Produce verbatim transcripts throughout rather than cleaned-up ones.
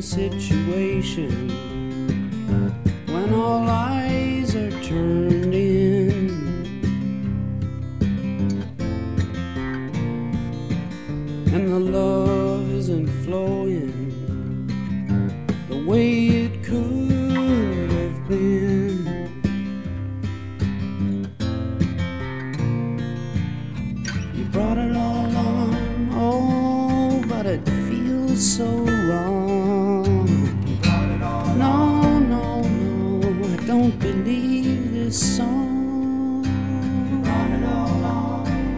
situation when all eyes are turned in, and the love isn't flowing the way it could have been. You brought it all on, oh, but it feels so wrong. You brought it all no, on. no, no, I don't believe this song. You brought it all on.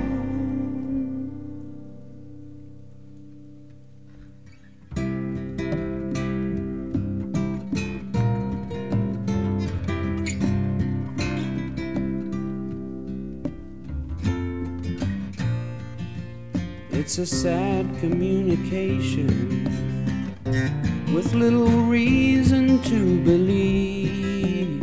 It's a sad communication with little reason to believe.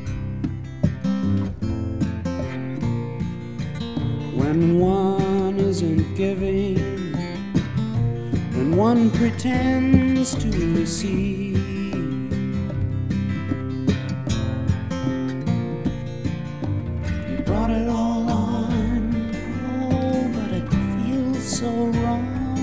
When one isn't giving and one pretends to receive. You brought it all on, oh, but it feels so wrong.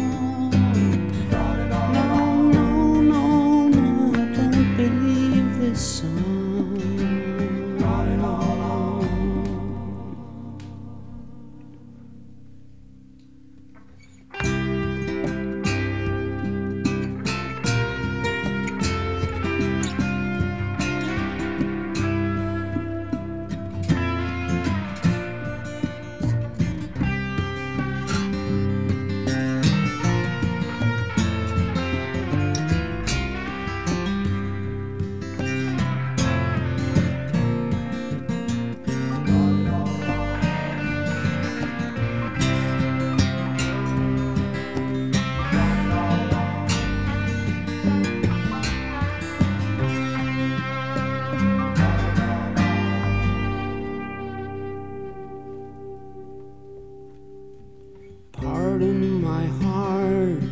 Pardon my heart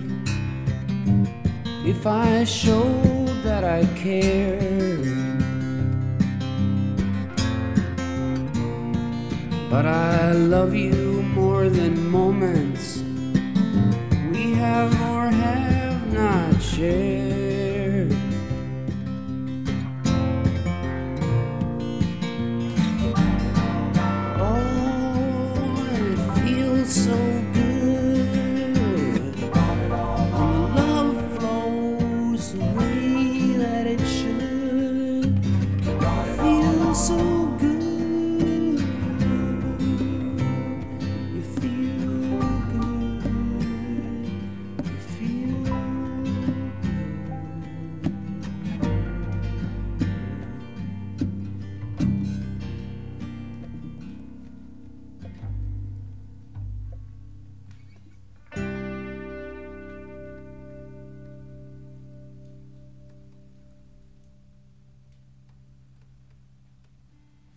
if I showed that I cared, but I love you more than moments we have or have not shared.